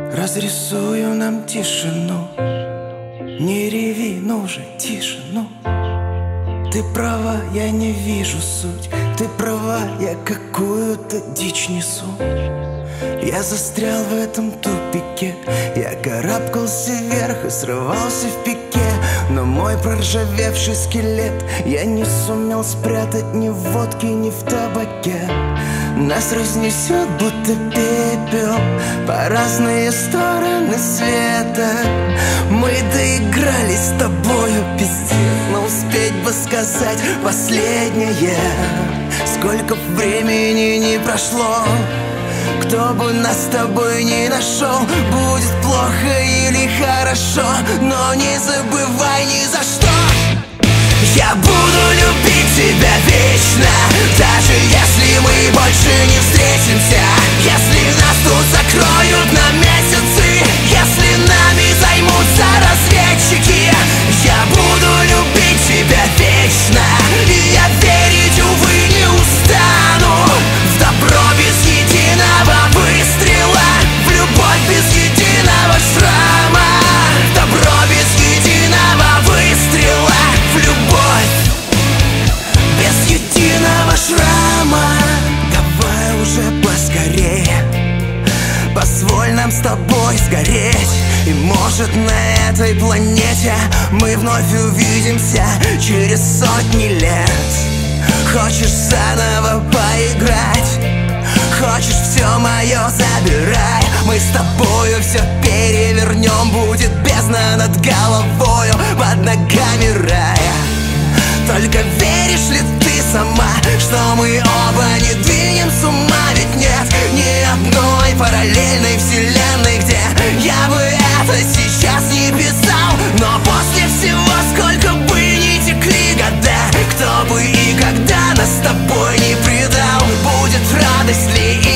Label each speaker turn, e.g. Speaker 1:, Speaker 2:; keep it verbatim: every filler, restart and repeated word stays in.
Speaker 1: Разрисую нам тишину. Не реви, ну же, тишину. Ты права, я не вижу суть. Ты права, я какую-то дичь несу. Я застрял в этом тупике. Я карабкался вверх и срывался в пике. Но мой проржавевший скелет я не сумел спрятать ни в водке, ни в табаке. Нас разнесет, будто пепел, по разные стороны света. Мы доигрались с тобою, пиздец, но успеть бы сказать последнее. Сколько времени не прошло, кто бы нас с тобой не нашел, будет плохо или хорошо, но не забывай ни за что. Я буду любить тебя вечно, даже если мы больше не встретимся. Если нас тут закроют на месяцы, если нами займутся разведчики, я буду любить тебя вечно, и я верить, увы, не устану. В добро без единого выстрела, в любовь без единого шрама. В добро без единого выстрела, в любовь без единого шрама. Давай уже поскорее, позволь нам с тобой сгореть. И может на этой планете мы вновь увидимся через сотни лет. Хочешь заново поиграть, хочешь все мое забирай. Мы с тобою все перевернем, будет бездна над головою, под ногами рая. Только веришь ли ты сама, что мы оба не двинем с ума? Ведь нет ни одной параллельной вселенной, где я бы это сейчас не писал. Но после всего, сколько бы ни текли года, кто бы и когда нас с тобой не предал, будет радость ли